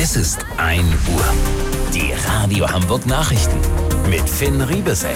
Es ist 1 Uhr. Die Radio Hamburg Nachrichten mit Finn Riebesell.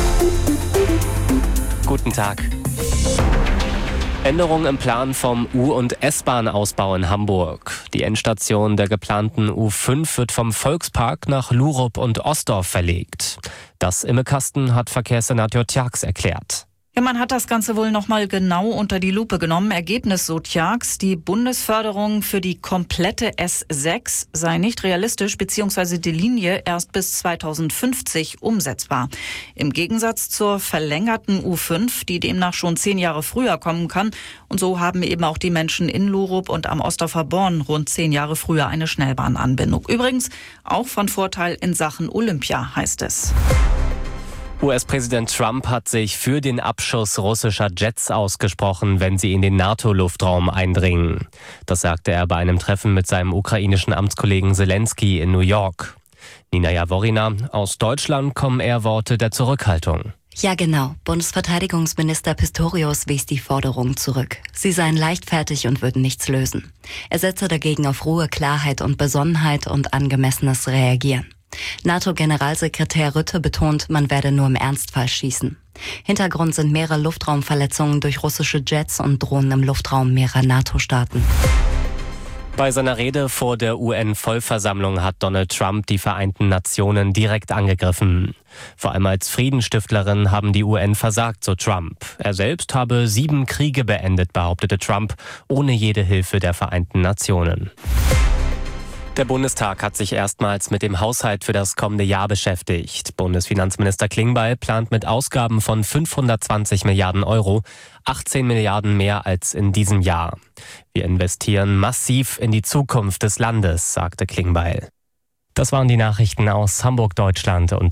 Guten Tag. Änderung im Plan vom U- und S-Bahn-Ausbau in Hamburg. Die Endstation der geplanten U5 wird vom Volkspark nach Lurup und Osdorf verlegt. Das Immekasten hat Verkehrssenator Tjax erklärt. Ja, man hat das Ganze wohl noch mal genau unter die Lupe genommen. Ergebnis, so Tjax: die Bundesförderung für die komplette S6 sei nicht realistisch bzw. die Linie erst bis 2050 umsetzbar. Im Gegensatz zur verlängerten U5, die demnach schon 10 Jahre früher kommen kann. Und so haben eben auch die Menschen in Lurup und am Osdorfer Born rund 10 Jahre früher eine Schnellbahnanbindung. Übrigens auch von Vorteil in Sachen Olympia, heißt es. US-Präsident Trump hat sich für den Abschuss russischer Jets ausgesprochen, wenn sie in den NATO-Luftraum eindringen. Das sagte er bei einem Treffen mit seinem ukrainischen Amtskollegen Zelensky in New York. Nina Jaworina, aus Deutschland kommen eher Worte der Zurückhaltung. Ja, genau. Bundesverteidigungsminister Pistorius wies die Forderung zurück. Sie seien leichtfertig und würden nichts lösen. Er setze dagegen auf Ruhe, Klarheit und Besonnenheit und angemessenes Reagieren. NATO-Generalsekretär Rutte betont, man werde nur im Ernstfall schießen. Hintergrund sind mehrere Luftraumverletzungen durch russische Jets und Drohnen im Luftraum mehrerer NATO-Staaten. Bei seiner Rede vor der UN-Vollversammlung hat Donald Trump die Vereinten Nationen direkt angegriffen. Vor allem als Friedensstifterin haben die UN versagt, so Trump. Er selbst habe 7 Kriege beendet, behauptete Trump, ohne jede Hilfe der Vereinten Nationen. Der Bundestag hat sich erstmals mit dem Haushalt für das kommende Jahr beschäftigt. Bundesfinanzminister Klingbeil plant mit Ausgaben von 520 Milliarden Euro, 18 Milliarden mehr als in diesem Jahr. Wir investieren massiv in die Zukunft des Landes, sagte Klingbeil. Das waren die Nachrichten aus Hamburg, Deutschland und